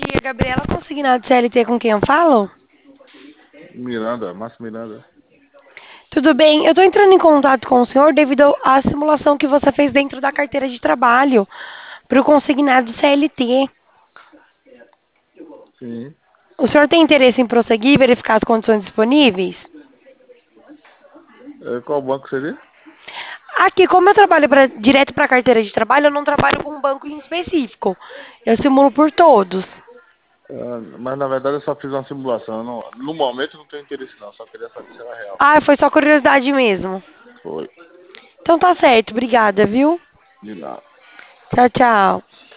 dia, Gabriela Consignado CLT, com quem eu falo? Miranda, Márcio Miranda. Tudo bem, eu estou entrando em contato com o senhor devido à simulação que você fez dentro da carteira de trabalho para o consignado CLT. Sim. O senhor tem interesse em prosseguir e verificar as condições disponíveis? Qual banco seria? Aqui, como eu trabalho direto para a carteira de trabalho, eu não trabalho com um banco em específico. Eu simulo por todos. Mas na verdade eu só fiz uma simulação. No momento eu não tenho interesse não, só queria saber se era real. Ah, foi só curiosidade mesmo. Foi. Então tá certo, obrigada, viu? De nada. Tchau, tchau.